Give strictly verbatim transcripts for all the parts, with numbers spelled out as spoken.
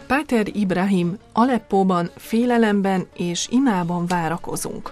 Páter Ibrahim, Aleppóban félelemben és imában várakozunk.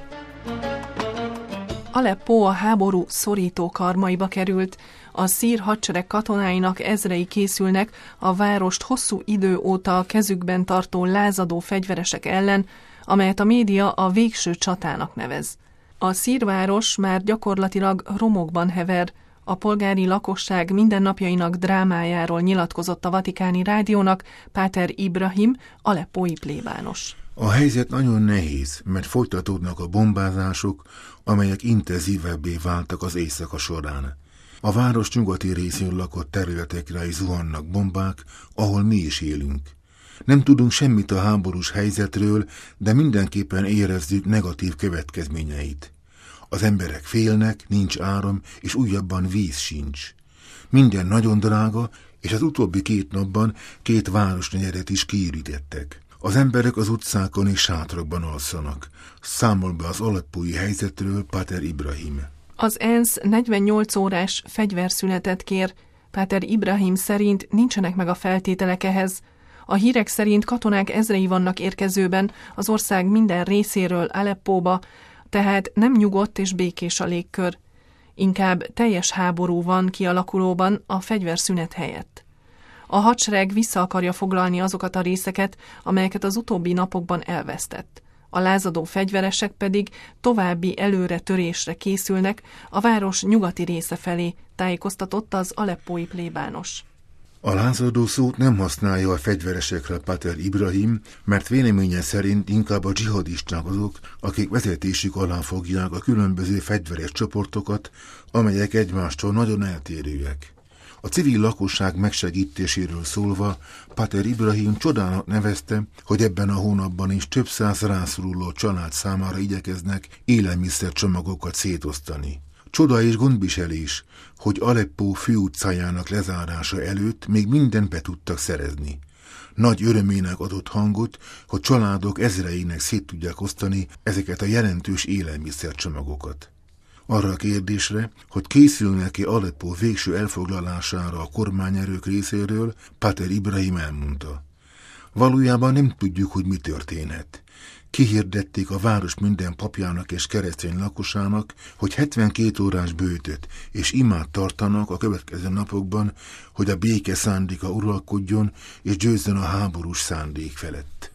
Aleppó a háború szorító karmaiba került, a szír hadsereg katonáinak ezrei készülnek a várost hosszú idő óta a kezükben tartó lázadó fegyveresek ellen, amelyet a média a végső csatának nevez. A szírváros már gyakorlatilag romokban hever, a polgári lakosság mindennapjainak drámájáról nyilatkozott a vatikáni rádiónak Páter Ibrahim, aleppói plébános. A helyzet nagyon nehéz, mert folytatódnak a bombázások, amelyek intenzívebbé váltak az éjszaka során. A város nyugati részén lakott területekre is zuhannak bombák, ahol mi is élünk. Nem tudunk semmit a háborús helyzetről, de mindenképpen érezzük negatív következményeit. Az emberek félnek, nincs áram, és újabban víz sincs. Minden nagyon drága, és az utóbbi két napban két városnegyedet is kiürítettek. Az emberek az utcákon és sátrakban alszanak. Számol be az aleppói helyzetről Páter Ibrahim. Az ENSZ negyvennyolc órás fegyverszünetet kér. Páter Ibrahim szerint nincsenek meg a feltételek ehhez. A hírek szerint katonák ezrei vannak érkezőben az ország minden részéről Aleppóba, tehát nem nyugodt és békés a légkör. Inkább teljes háború van kialakulóban a fegyverszünet helyett. A hadsereg vissza akarja foglalni azokat a részeket, amelyeket az utóbbi napokban elvesztett. A lázadó fegyveresek pedig további előre törésre készülnek a város nyugati része felé, tájékoztatott az aleppói plébános. A lázadó szót nem használja a fegyveresekre Páter Ibrahim, mert véleménye szerint inkább a dzsihadisták azok, akik vezetésük alá fogják a különböző fegyveres csoportokat, amelyek egymástól nagyon eltérőek. A civil lakosság megsegítéséről szólva, Páter Ibrahim csodának nevezte, hogy ebben a hónapban is több száz rászoruló család számára igyekeznek élelmiszercsomagokat szétosztani. Csoda és gondviselés, hogy Aleppó főutcájának lezárása előtt még mindent be tudtak szerezni. Nagy örömének adott hangot, hogy családok ezreinek szét tudják osztani ezeket a jelentős élelmiszercsomagokat. Arra a kérdésre, hogy készülnek-e Aleppó végső elfoglalására a kormányerők részéről, Páter Ibrahim elmondta. Valójában nem tudjuk, hogy mi történhet. Kihirdették a város minden papjának és keresztény lakosának, hogy hetvenkét órás böjtöt és imát tartanak a következő napokban, hogy a béke szándéka uralkodjon és győzzön a háborús szándék felett.